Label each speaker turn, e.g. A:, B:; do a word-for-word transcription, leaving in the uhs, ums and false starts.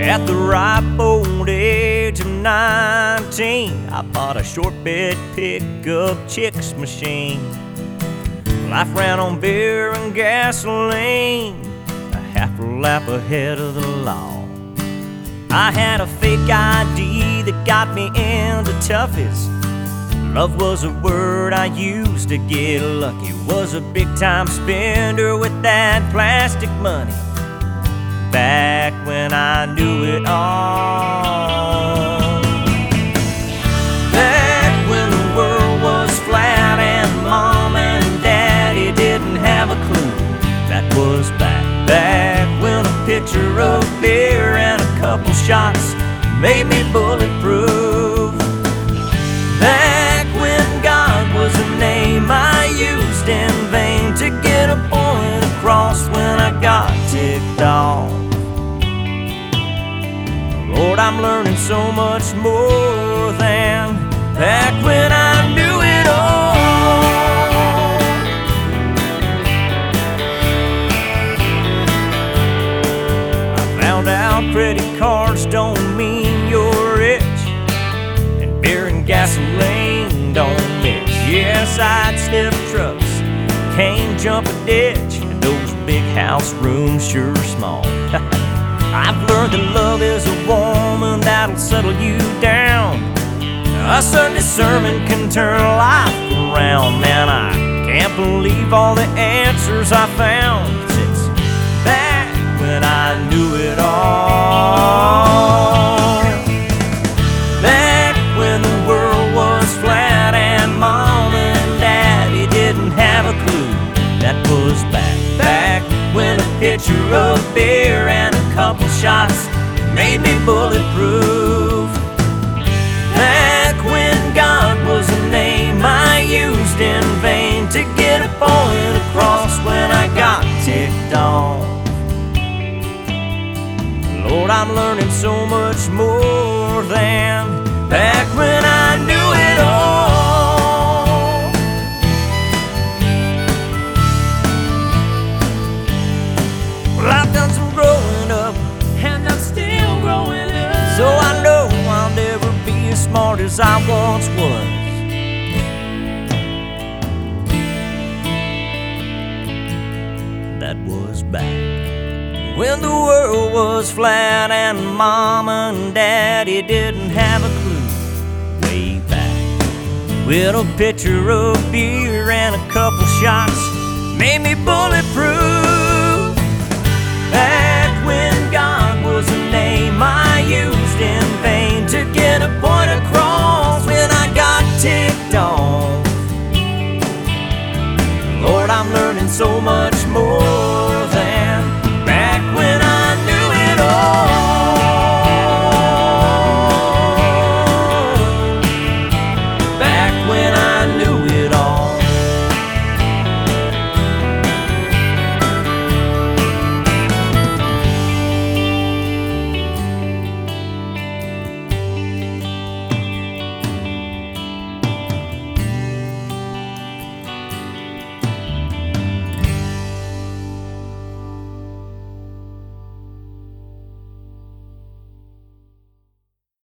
A: At the ripe old age of nineteen, I bought a short bed pickup chicks machine. Life ran on beer and gasoline, a half a lap ahead of the law. I had a fake I D that got me into toughies. Love was a word I used to get lucky. Was a big time spender with that plastic money, back when I knew it all. Back when the world was flat and mom and daddy didn't have a clue. That was back, back when a pitcher of beer and a couple shots made me bulletproof. Back when God was a name I used in vain to get a point across when I got ticked off. Lord, I'm learning so much more than back when I knew it all. I found out credit cards don't mean you're rich, and beer and gasoline don't mix. Yes, I'd sniff trucks, can't jump a ditch, and those big house rooms sure small. I've learned that love is a woman that'll settle you down. A Sunday sermon can turn life around. Man, I can't believe all the answers I found. It's back when I knew it all. Back when the world was flat and mom and daddy didn't have a clue. That was back, back when a pitcher of beer and a couple shots made me bulletproof. Back when God was a name I used in vain to get a point across when I got ticked off. Lord, I'm learning so much more than back when I knew it all. Well, I've done some growing up, and I'm still growing up, so I know I'll never be as smart as I once was. That was back when the world was flat and mama and daddy didn't have a clue. Way back when a pitcher of beer and a couple shots made me bulletproof.